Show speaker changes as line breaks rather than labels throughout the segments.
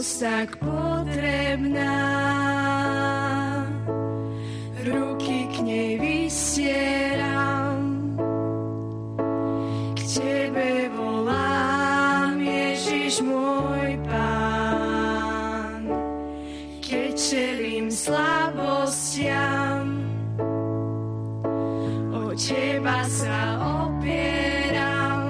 milosť tak potrebná, ruky k nej vystieram, k tebe volám, Ježiš môj Pán. Keď čelím slabostiam, o teba sa opieram,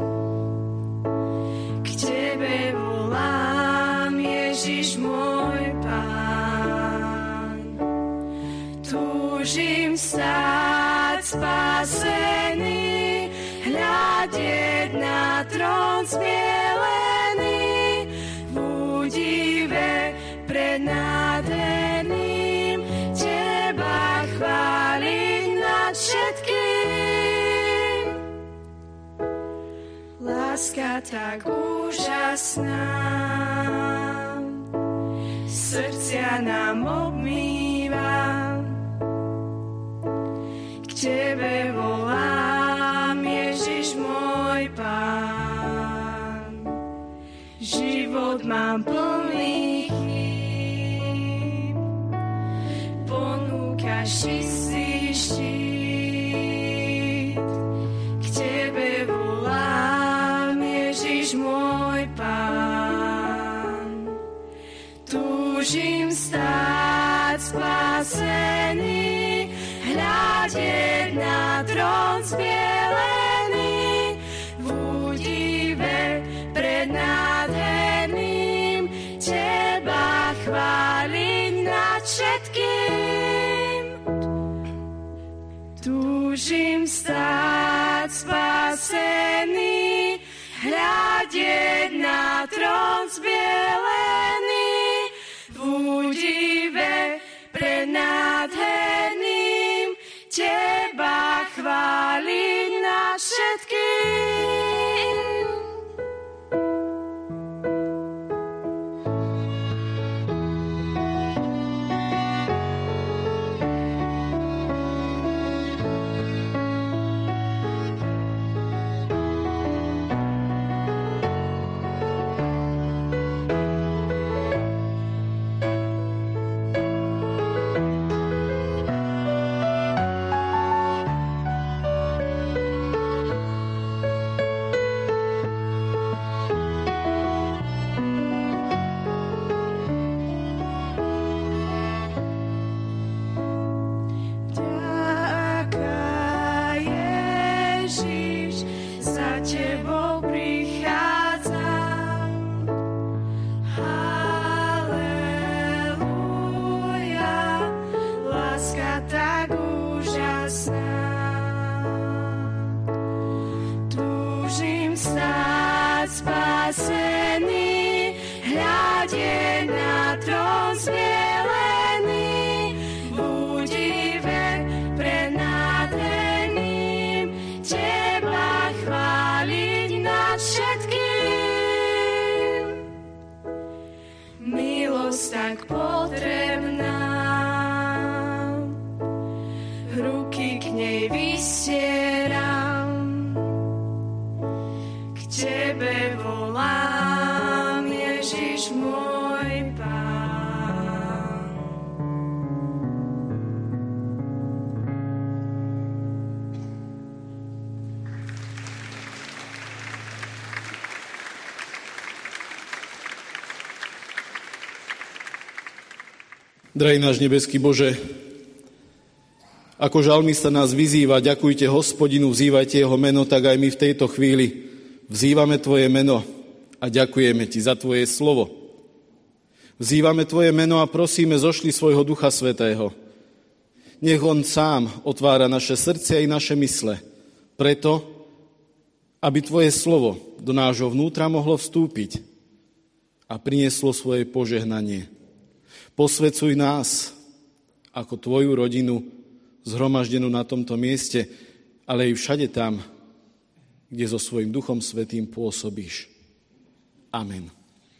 k tebe volám, Ježiš môj Pán. Túžim stáť spasený, hľadieť na trón zbielený, v údive pred nádherným, teba chváliť nad všetkým. Láska tak úžasná, srdcia nám obmýva, k tebe volám, Ježiš môj Pán. Život mám plný chýb, ponúkaš čistý štít, k tebe volám, Ježiš môj Pán. Túžim stáť spasený, hľadieť na trón zbielený, v údive pred nádherným, teba chváliť nad všetkým. Túžim stáť spasený, hľadieť na trón zbielený, v údive pred nádherným, teba chváliť nad všetkým. Tak potrebná, ruky k nej vystieram, k tebe volám, Ježiš môj Pán.
Drahý náš nebeský Bože, ako žalmista nás vyzýva, ďakujte Hospodinu, vzývajte jeho meno, tak aj my v tejto chvíli vzývame tvoje meno a ďakujeme ti za tvoje slovo. Vzývame tvoje meno a prosíme, zošli svojho Ducha Svätého. Nech on sám otvára naše srdcia i naše mysle, preto, aby tvoje slovo do nášho vnútra mohlo vstúpiť a prinieslo svoje požehnanie. Posväcuj nás ako tvoju rodinu zhromaždenú na tomto mieste, ale i všade tam, kde so svojím Duchom Svätým pôsobíš. Amen.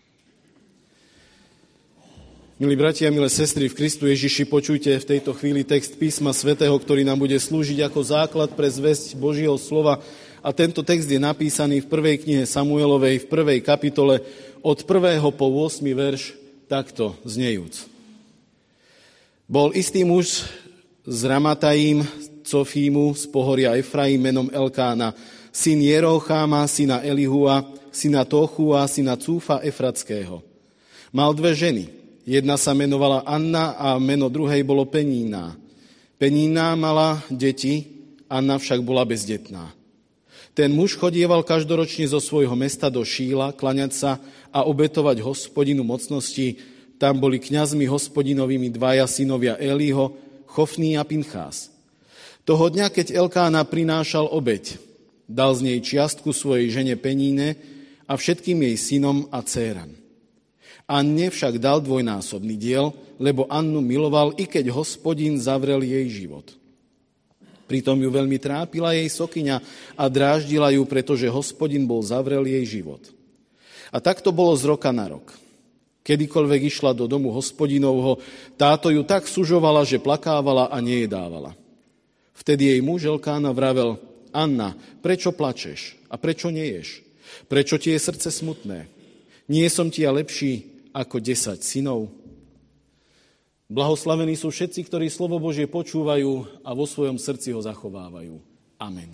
Milí bratia a milé sestry v Kristu Ježiši, počujte v tejto chvíli text písma svätého, ktorý nám bude slúžiť ako základ pre zvesť Božieho slova A tento text je napísaný v 1. knihe Samuelovej, v 1. kapitole, od 1. po 8. verš, takto znejúc. Bol istý muž z Ramataim, Cofímu, z pohoria Efraim, menom Elkána, syn Jerocháma, syna Elihua, syna Tochua, syna Cúfa Efratského. Mal dve ženy. Jedna sa menovala Anna a meno druhej bolo Penína. Penína mala deti, Anna však bola bezdetná. Ten muž chodieval každoročne zo svojho mesta do Šíla, klaňať sa a obetovať Hospodinu mocnosti. Tam boli kňazmi Hospodinovými dvaja synovia Eliho, Chofný a Pinchás. Toho dňa, keď Elkána prinášal obeť, dal z nej čiastku svojej žene Peníne a všetkým jej synom a dcéram. Anne však dal dvojnásobný diel, lebo Annu miloval, i keď Hospodin zavrel jej život. Pritom ju veľmi trápila jej sokyňa a dráždila ju, pretože Hospodin bol zavrel jej život. A tak to bolo z roka na rok. Kedykoľvek išla do domu Hospodinovho, táto ju tak sužovala, že plakávala a nejedávala. Vtedy jej muž Elkána vravel: Anna, prečo plačeš a prečo neješ? Prečo ti je srdce smutné? Nie som ti ja lepší ako 10 synov? Blahoslavení sú všetci, ktorí slovo Božie počúvajú a vo svojom srdci ho zachovávajú. Amen.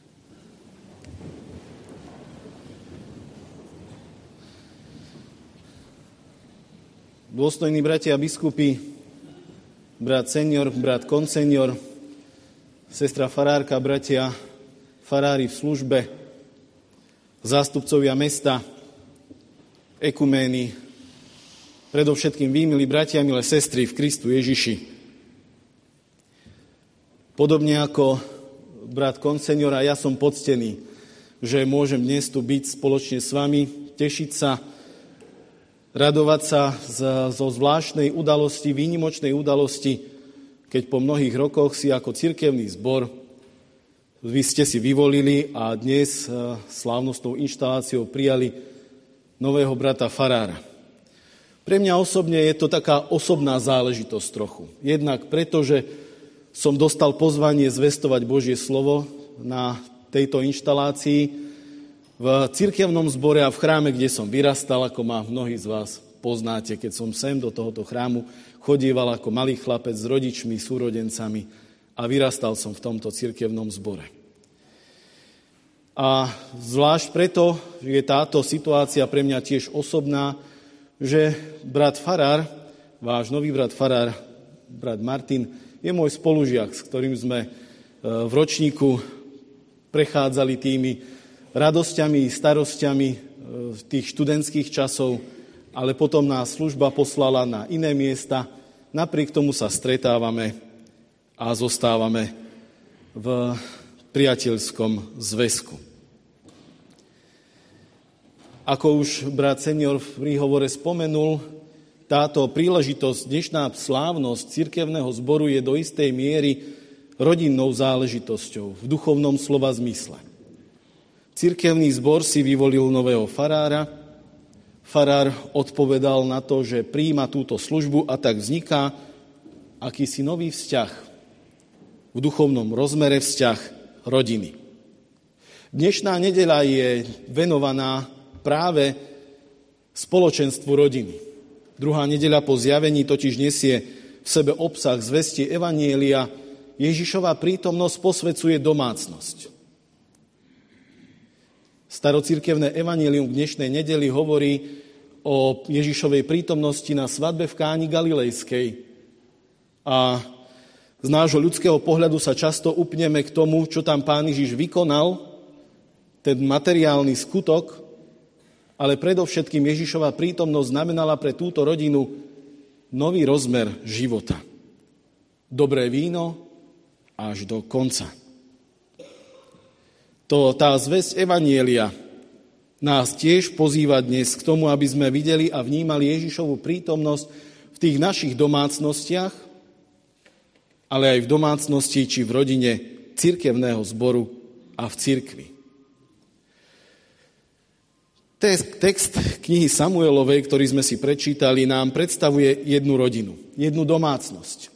Dôstojní bratia biskupy, brat senior, brat konsenior, sestra farárka, bratia farári v službe, zástupcovia mesta, ekumény, predovšetkým vy, milí bratia, milé sestry v Kristu Ježiši. Podobne ako brat konsenior, a ja som poctený, že môžem dnes tu byť spoločne s vami, tešiť sa, radovať sa zo zvláštnej udalosti, výnimočnej udalosti, keď po mnohých rokoch si ako cirkevný zbor vy ste si vyvolili a dnes slávnostnou inštaláciou prijali nového brata farára. Pre mňa osobne je to taká osobná záležitosť trochu. Jednak preto, že som dostal pozvanie zvestovať Božie slovo na tejto inštalácii v cirkevnom zbore a v chráme, kde som vyrastal, ako ma mnohí z vás poznáte, keď som sem do tohoto chrámu chodieval ako malý chlapec s rodičmi, súrodencami a vyrastal som v tomto cirkevnom zbore. A zvlášť preto je táto situácia pre mňa tiež osobná, že brat farár, váš nový brat farár, brat Martin, je môj spolužiak, s ktorým sme v ročníku prechádzali tými radosťami, starosťami tých študentských časov, ale potom nás služba poslala na iné miesta. Napriek tomu sa stretávame a zostávame v priateľskom zväzku. Ako už brat senior v príhovore spomenul, táto príležitosť, dnešná slávnosť cirkevného zboru je do istej miery rodinnou záležitosťou v duchovnom slova zmysle. Cirkevný zbor si vyvolil nového farára, farár odpovedal na to, že prijíma túto službu a tak vzniká akýsi nový vzťah, v duchovnom rozmere vzťah rodiny. Dnešná nedeľa je venovaná práve spoločenstvu rodiny. Druhá nedeľa po zjavení totiž nesie v sebe obsah zvesti evanjelia. Ježišova prítomnosť posvedzuje domácnosť. Starocirkevné evanjelium v dnešnej nedeli hovorí o Ježišovej prítomnosti na svadbe v Káni Galilejskej. A z nášho ľudského pohľadu sa často upneme k tomu, čo tam Pán Ježiš vykonal, ten materiálny skutok, ale predovšetkým Ježišova prítomnosť znamenala pre túto rodinu nový rozmer života. Dobré víno až do konca. Tá zvesť evanjelia nás tiež pozýva dnes k tomu, aby sme videli a vnímali Ježišovu prítomnosť v tých našich domácnostiach, ale aj v domácnosti či v rodine cirkevného zboru a v cirkvi. Text knihy Samuelovej, ktorý sme si prečítali, nám predstavuje jednu rodinu, jednu domácnosť.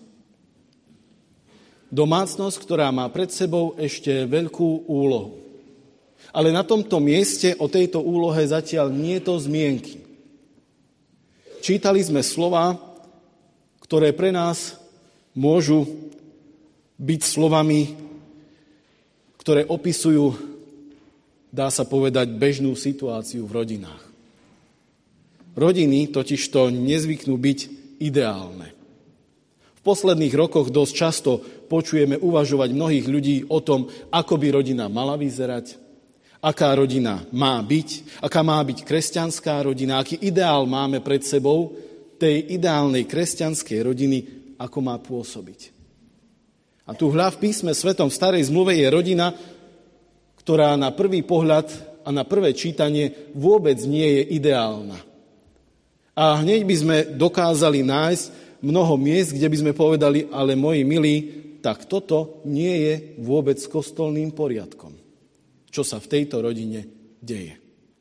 Domácnosť, ktorá má pred sebou ešte veľkú úlohu. Ale na tomto mieste o tejto úlohe zatiaľ nie je to zmienky. Čítali sme slova, ktoré pre nás môžu byť slovami, ktoré opisujú, dá sa povedať, bežnú situáciu v rodinách. Rodiny totižto nezvyknú byť ideálne. V posledných rokoch dosť často počujeme uvažovať mnohých ľudí o tom, ako by rodina mala vyzerať, aká rodina má byť, aká má byť kresťanská rodina, aký ideál máme pred sebou tej ideálnej kresťanskej rodiny, ako má pôsobiť. A tu v písme svetom v Starej zmluve je rodina, ktorá na prvý pohľad a na prvé čítanie vôbec nie je ideálna. A hneď by sme dokázali nájsť mnoho miest, kde by sme povedali, ale moji milí, tak toto nie je vôbec kostolným poriadkom, čo sa v tejto rodine deje.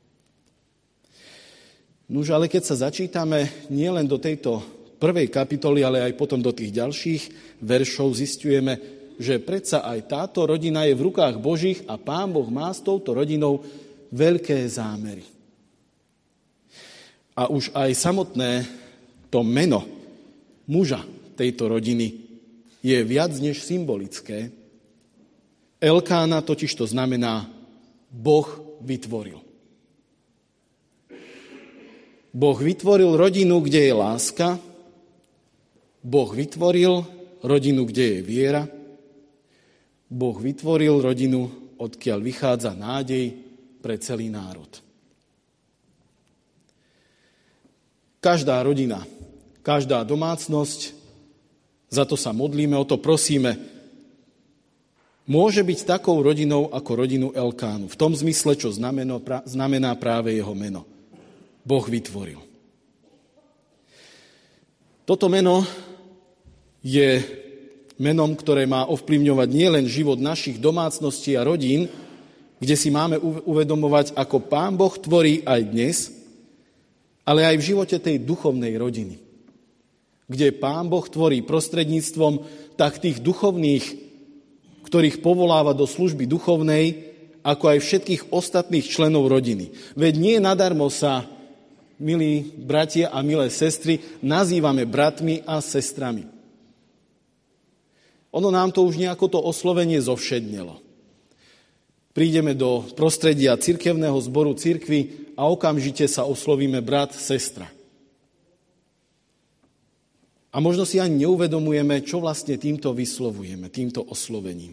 Nuž, ale keď sa začítame nielen do tejto prvej kapitoly, ale aj potom do tých ďalších veršov, zisťujeme, že predsa aj táto rodina je v rukách Božích a Pán Boh má s touto rodinou veľké zámery. A už aj samotné to meno muža tejto rodiny je viac než symbolické. Elkána totiž to znamená Boh vytvoril. Boh vytvoril rodinu, kde je láska. Boh vytvoril rodinu, kde je viera. Boh vytvoril rodinu, odkiaľ vychádza nádej pre celý národ. Každá rodina, každá domácnosť, za to sa modlíme, o to prosíme, môže byť takou rodinou ako rodinu Elkánu. V tom zmysle, čo znamená práve jeho meno. Boh vytvoril. Toto meno je menom, ktoré má ovplyvňovať nielen život našich domácností a rodín, kde si máme uvedomovať, ako Pán Boh tvorí aj dnes, ale aj v živote tej duchovnej rodiny, kde Pán Boh tvorí prostredníctvom tak tých duchovných, ktorých povoláva do služby duchovnej, ako aj všetkých ostatných členov rodiny. Veď nie nadarmo sa, milí bratia a milé sestry, nazývame bratmi a sestrami. Ono nám to už nejako to oslovenie zovšednelo. Prídeme do prostredia cirkevného zboru cirkvi a okamžite sa oslovíme brat, sestra. A možno si ani neuvedomujeme, čo vlastne týmto vyslovujeme, týmto oslovením.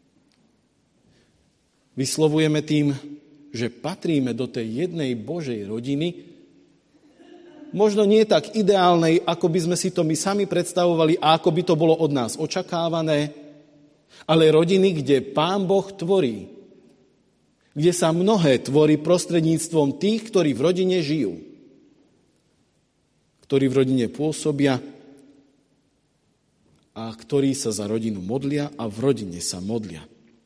Vyslovujeme tým, že patríme do tej jednej Božej rodiny, možno nie tak ideálnej, ako by sme si to my sami predstavovali a ako by to bolo od nás očakávané, ale rodiny, kde Pán Boh tvorí, kde sa mnohé tvorí prostredníctvom tých, ktorí v rodine žijú, ktorí v rodine pôsobia a ktorí sa za rodinu modlia a v rodine sa modlia.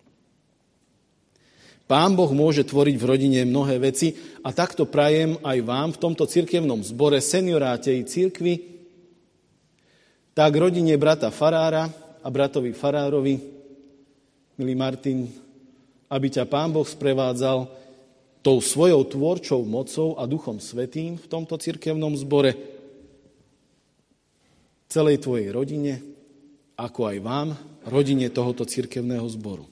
Pán Boh môže tvoriť v rodine mnohé veci a takto prajem aj vám v tomto cirkevnom zbore, senioráte i cirkvi, tak rodine brata farára a bratovi farárovi, milý Martin, aby ťa Pán Boh sprevádzal tou svojou tvorčou mocou a Duchom Svätým v tomto cirkevnom zbore, celej tvojej rodine, ako aj vám, rodine tohoto cirkevného zboru.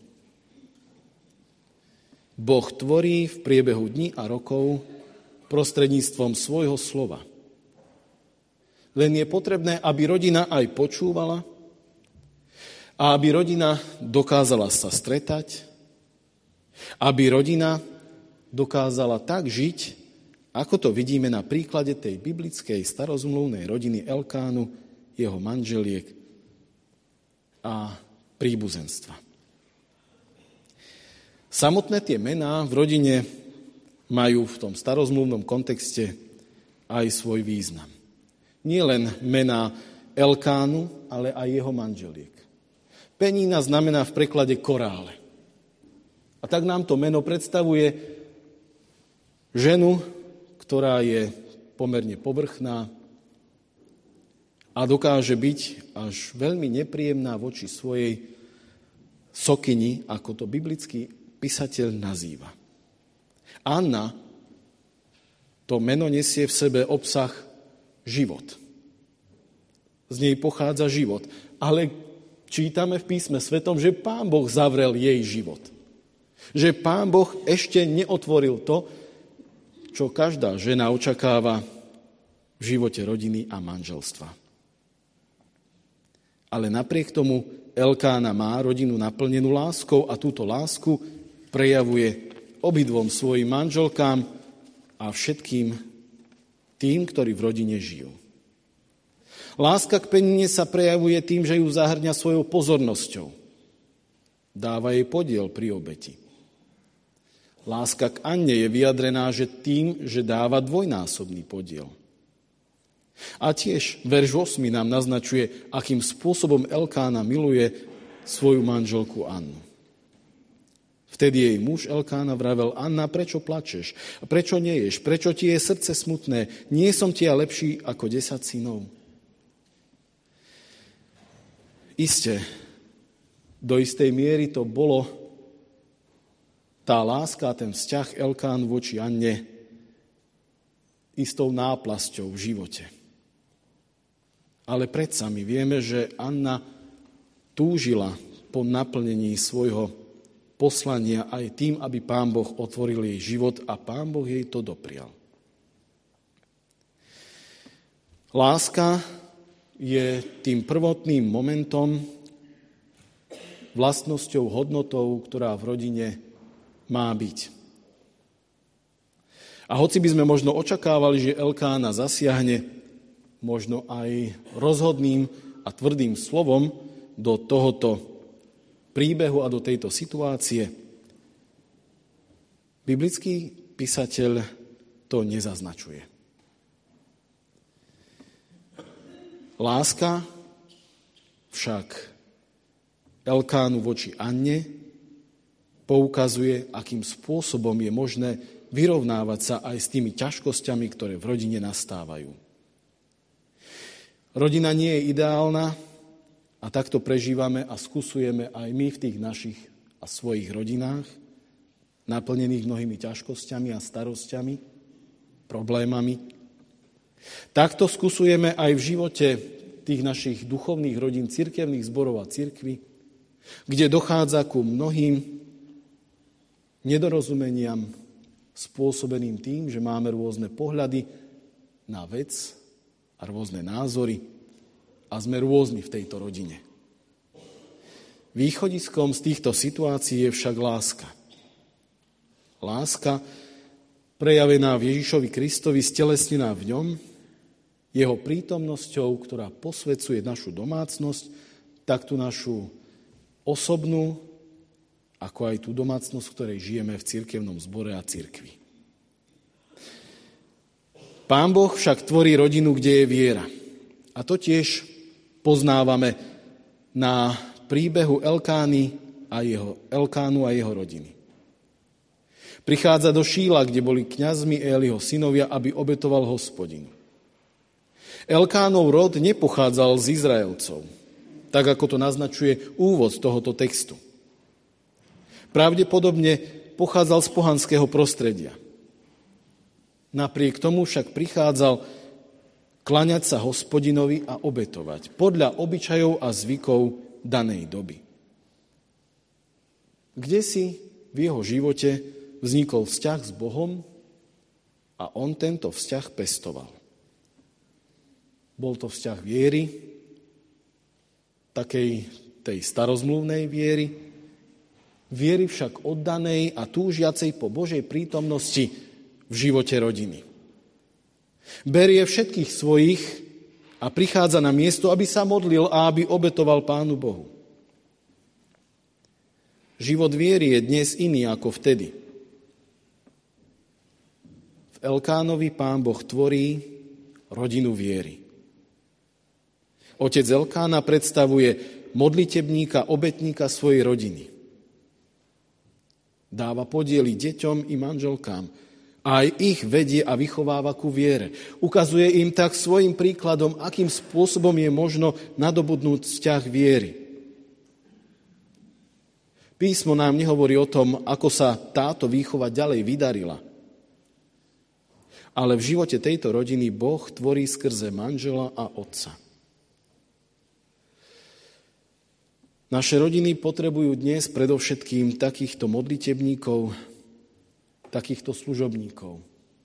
Boh tvorí v priebehu dní a rokov prostredníctvom svojho slova. Len je potrebné, aby rodina aj počúvala a aby rodina dokázala sa stretať, aby rodina dokázala tak žiť, ako to vidíme na príklade tej biblickej starozmluvnej rodiny Elkánu, jeho manželiek a príbuzenstva. Samotné tie mená v rodine majú v tom starozmluvnom kontexte aj svoj význam. Nie len mená Elkánu, ale aj jeho manželiek. Penína znamená v preklade korále. A tak nám to meno predstavuje ženu, ktorá je pomerne povrchná a dokáže byť až veľmi nepríjemná voči svojej sokyni, ako to biblický písateľ nazýva. Anna, to meno nesie v sebe obsah život. Z nej pochádza život. Ale čítame v písme svetom, že Pán Boh zavrel jej život. Že Pán Boh ešte neotvoril to, čo každá žena očakáva v živote rodiny a manželstva. Ale napriek tomu Elkána má rodinu naplnenú láskou a túto lásku prejavuje obidvom svojim manželkám a všetkým tým, ktorí v rodine žijú. Láska k Penine sa prejavuje tým, že ju zahŕňa svojou pozornosťou. Dáva jej podiel pri obeti. Láska k Anne je vyjadrená tým, že dáva dvojnásobný podiel. A tiež verš 8 nám naznačuje, akým spôsobom Elkána miluje svoju manželku Annu. Vtedy jej muž Elkána vravel: Anna, prečo plačeš? Prečo neješ? Prečo ti je srdce smutné? Nie som ti ja lepší ako 10 synov? Isté, do istej miery to bolo tá láska a ten vzťah Elkán voči Anne istou náplasťou v živote. Ale predsa my vieme, že Anna túžila po naplnení svojho poslania aj tým, aby Pán Boh otvoril jej život a Pán Boh jej to doprial. Láska je tým prvotným momentom, vlastnosťou, hodnotou, ktorá v rodine má byť. A hoci by sme možno očakávali, že Elkána zasiahne možno aj rozhodným a tvrdým slovom do tohoto príbehu a do tejto situácie, biblický písateľ to nezaznačuje. Láska však Elkánu voči Anne poukazuje, akým spôsobom je možné vyrovnávať sa aj s tými ťažkosťami, ktoré v rodine nastávajú. Rodina nie je ideálna a takto prežívame a skúsujeme aj my v tých našich a svojich rodinách, naplnených mnohými ťažkosťami a starosťami, problémami. Takto skúsujeme aj v živote tých našich duchovných rodín, cirkevných zborov a cirkvi, kde dochádza ku mnohým nedorozumeniam spôsobeným tým, že máme rôzne pohľady na vec a rôzne názory a sme rôzni v tejto rodine. Východiskom z týchto situácií je však láska. Láska prejavená v Ježišovi Kristovi, stelesnená v ňom, jeho prítomnosťou, ktorá posvedzuje našu domácnosť, tak tú našu osobnú, ako aj tú domácnosť, v ktorej žijeme v cirkevnom zbore a cirkvi. Pán Boh však tvorí rodinu, kde je viera. A to tiež poznávame na príbehu Elkánu a jeho rodiny. Prichádza do Šíla, kde boli kňazmi Éliho synovia, aby obetoval Hospodinu. Elkánov rod nepochádzal z Izraelcov, tak ako to naznačuje úvod tohoto textu. Pravdepodobne pochádzal z pohanského prostredia. Napriek tomu však prichádzal klaňať sa Hospodinovi a obetovať podľa obyčajov a zvykov danej doby. Kdesi v jeho živote vznikol vzťah s Bohom a on tento vzťah pestoval. Bol to vzťah viery, takej tej starozmluvnej viery však oddanej a túžiacej po Božej prítomnosti v živote rodiny. Berie všetkých svojich a prichádza na miesto, aby sa modlil a aby obetoval Pánu Bohu. Život viery je dnes iný ako vtedy. V Elkánovi Pán Boh tvorí rodinu viery. Otec Elkána predstavuje modlitebníka, obetníka svojej rodiny. Dáva podiely deťom i manželkám. A aj ich vedie a vychováva ku viere. Ukazuje im tak svojim príkladom, akým spôsobom je možno nadobudnúť vzťah viery. Písmo nám nehovorí o tom, ako sa táto výchova ďalej vydarila. ale v živote tejto rodiny Boh tvorí skrze manžela a otca. Naše rodiny potrebujú dnes predovšetkým takýchto modlitebníkov, takýchto služobníkov,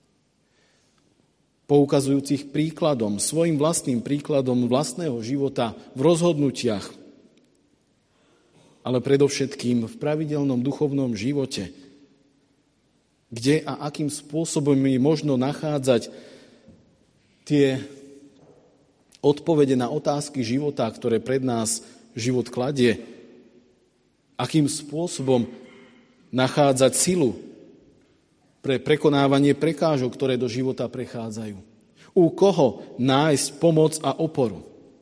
poukazujúcich príkladom, svojim vlastným príkladom vlastného života v rozhodnutiach, ale predovšetkým v pravidelnom duchovnom živote, kde a akým spôsobom je možno nachádzať tie odpovede na otázky života, ktoré pred nás život kladie, akým spôsobom nachádzať silu pre prekonávanie prekážok, ktoré do života prechádzajú. U koho nájsť pomoc a oporu.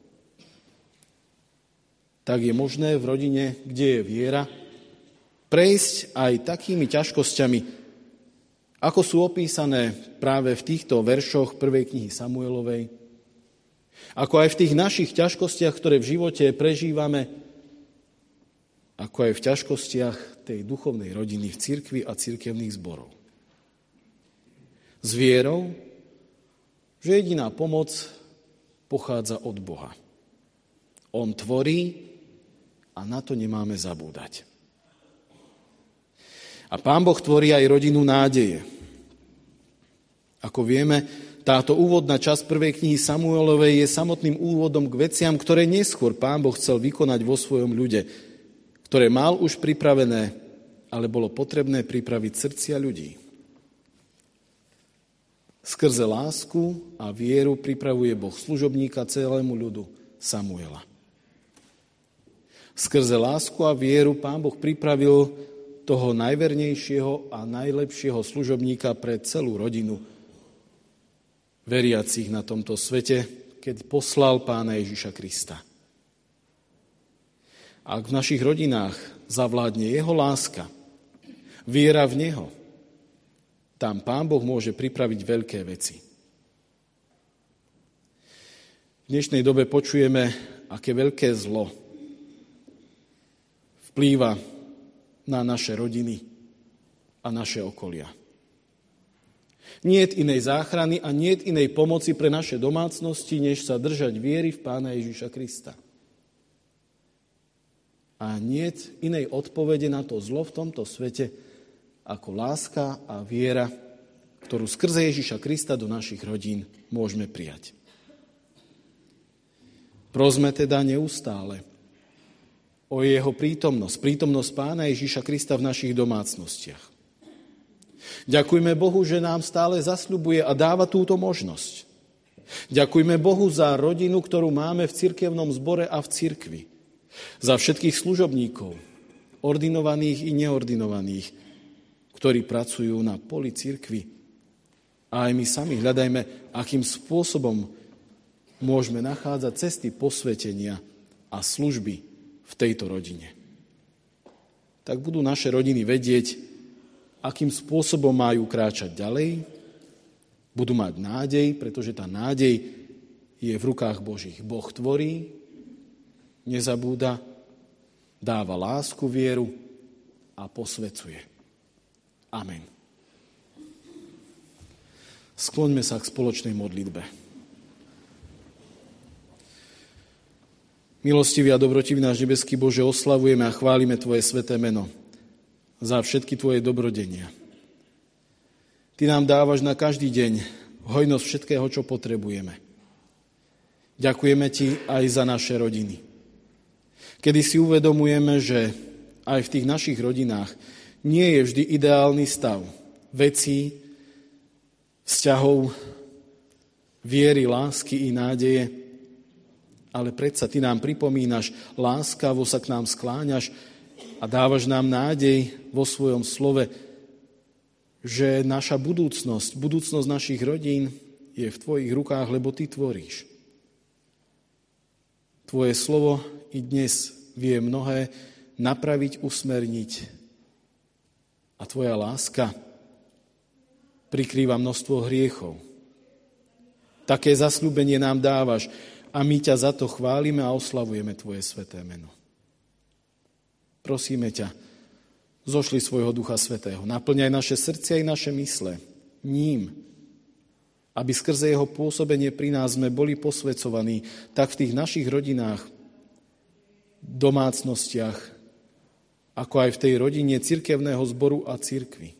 Tak je možné v rodine, kde je viera, prejsť aj takými ťažkosťami, ako sú opísané práve v týchto veršoch prvej knihy Samuelovej, ako aj v tých našich ťažkostiach, ktoré v živote prežívame, ako aj v ťažkostiach tej duchovnej rodiny v cirkvi a cirkevných zborov. S vierou, že jediná pomoc pochádza od Boha. On tvorí a na to nemáme zabúdať. A Pán Boh tvorí aj rodinu nádeje. Ako vieme, táto úvodná časť prvej knihy Samuelovej je samotným úvodom k veciam, ktoré neskôr Pán Boh chcel vykonať vo svojom ľude, ktoré mal už pripravené, ale bolo potrebné pripraviť srdcia ľudí. Skrze lásku a vieru pripravuje Boh služobníka celému ľudu Samuela. Skrze lásku a vieru Pán Boh pripravil toho najvernejšieho a najlepšieho služobníka pre celú rodinu veriacich na tomto svete, keď poslal Pána Ježiša Krista. Ak v našich rodinách zavládne jeho láska, viera v neho, tam Pán Boh môže pripraviť veľké veci. V dnešnej dobe počujeme, aké veľké zlo vplýva na naše rodiny a naše okolia. Niet inej záchrany a niet inej pomoci pre naše domácnosti, než sa držať viery v Pána Ježiša Krista. A niet inej odpovede na to zlo v tomto svete, ako láska a viera, ktorú skrze Ježiša Krista do našich rodín môžeme prijať. Prosme teda neustále o jeho prítomnosť Pána Ježiša Krista v našich domácnostiach. Ďakujme Bohu, že nám stále zasľubuje a dáva túto možnosť. Ďakujme Bohu za rodinu, ktorú máme v cirkevnom zbore a v cirkvi. Za všetkých služobníkov, ordinovaných i neordinovaných, ktorí pracujú na poli cirkvi. A aj my sami hľadajme, akým spôsobom môžeme nachádzať cesty posvetenia a služby v tejto rodine. Tak budú naše rodiny vedieť, akým spôsobom majú kráčať ďalej, budú mať nádej, pretože tá nádej je v rukách Božích. Boh tvorí, nezabúda, dáva lásku, vieru a posvecuje. Amen. Skloňme sa k spoločnej modlitbe. Milostivý a dobrotivý náš nebeský Bože, oslavujeme a chválime Tvoje sväté meno za všetky Tvoje dobrodenia. Ty nám dávaš na každý deň hojnosť všetkého, čo potrebujeme. Ďakujeme Ti aj za naše rodiny. Kedy si uvedomujeme, že aj v tých našich rodinách nie je vždy ideálny stav vecí, vzťahov, viery, lásky i nádeje, ale predsa Ty nám pripomínaš, láskavo sa k nám skláňaš a dávaš nám nádej vo svojom slove, že naša budúcnosť našich rodín je v Tvojich rukách, lebo Ty tvoríš. Tvoje slovo i dnes vie mnohé napraviť, usmerniť a Tvoja láska prikrýva množstvo hriechov. Také zasľúbenie nám dávaš a my ťa za to chválime a oslavujeme Tvoje sväté meno. Prosíme ťa, zošli svojho Ducha Svätého, naplňaj naše srdcia i naše mysle ním, aby skrze jeho pôsobenie pri nás sme boli posväcovaní, tak v tých našich rodinách, domácnostiach, ako aj v tej rodine cirkevného zboru a cirkvi.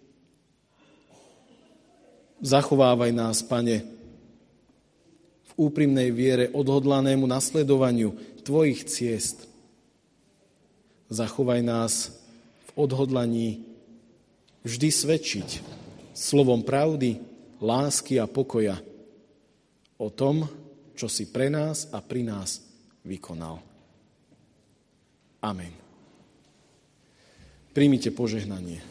Zachovávaj nás, Pane, v úprimnej viere odhodlanému nasledovaniu tvojich ciest. Zachovaj nás v odhodlaní vždy svedčiť slovom pravdy, lásky a pokoja o tom, čo si pre nás a pri nás vykonal. Amen. Príjmite požehnanie.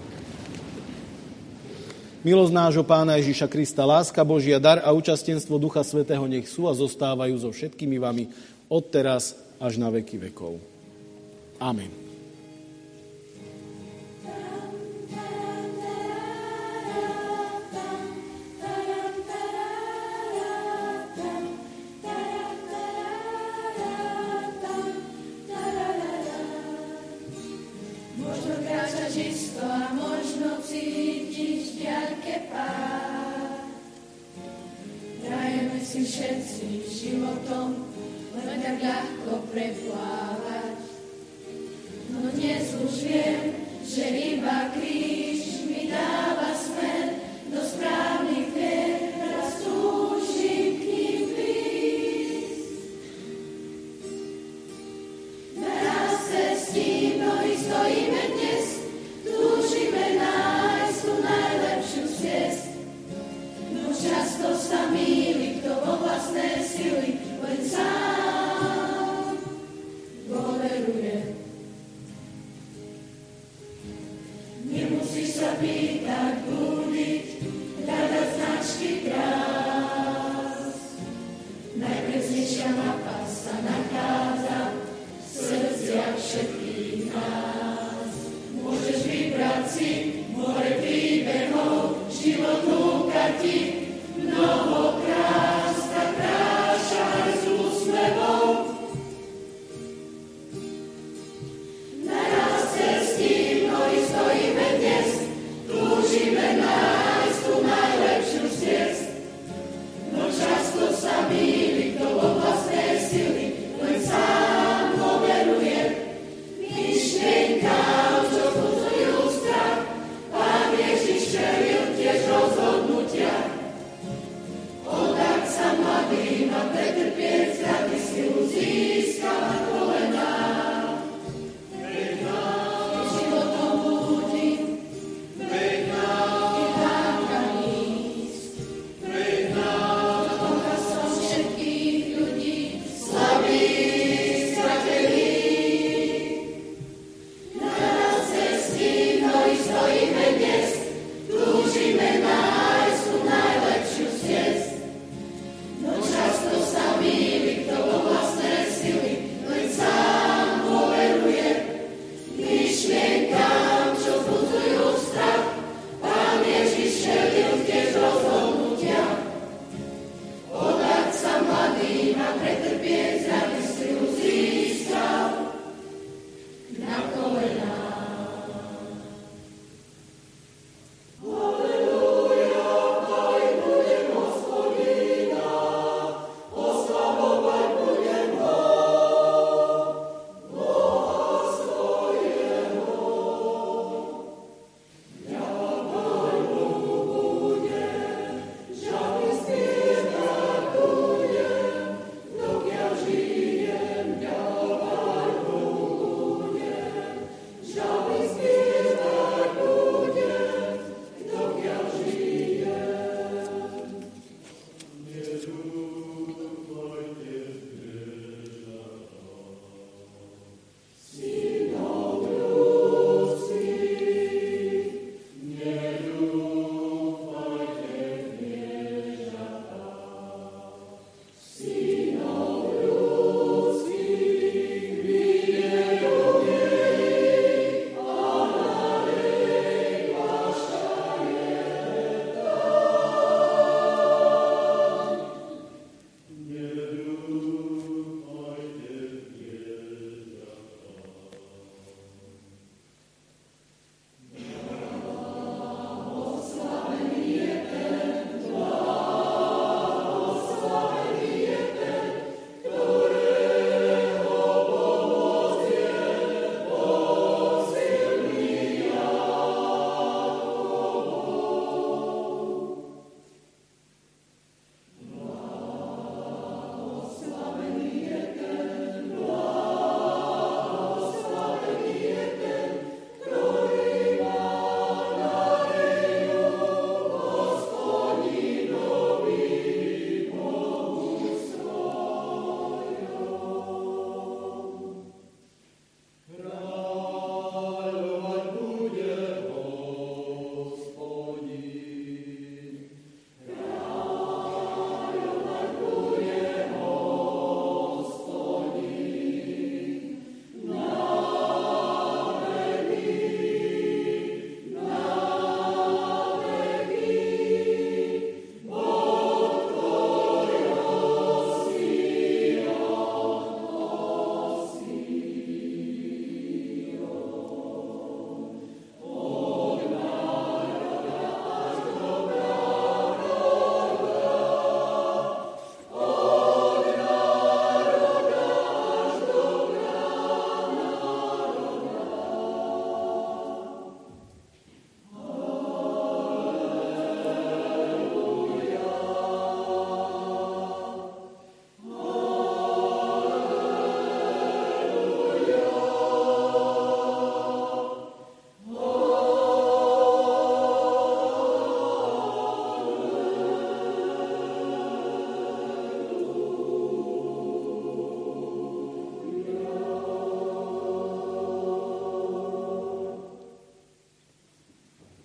Milosť nášho Pána Ježiša Krista, láska Božia, dar a účastenstvo Ducha Svätého nech sú a zostávajú so všetkými vami od teraz až na veky vekov. Amen.
Všetci životom len tak ľahko preplávať. No dnes už viem, že iba kríž mi dáva smer do správnych vier, raz túžim k ním prísť. Raz cestí mnohí stojíme dnes, túžime nájsť tú najlepšiu ciest. No často sa mýli vo vlastné sily, len sám dôveruje. Nemusíš sa pýtať, blúdiť, hľadať značky krás. Najpresnejšia mapa sa nachádza v srdciach všetkých nás. Môžeš vybrať si more príbehov, život núka ti mnoho.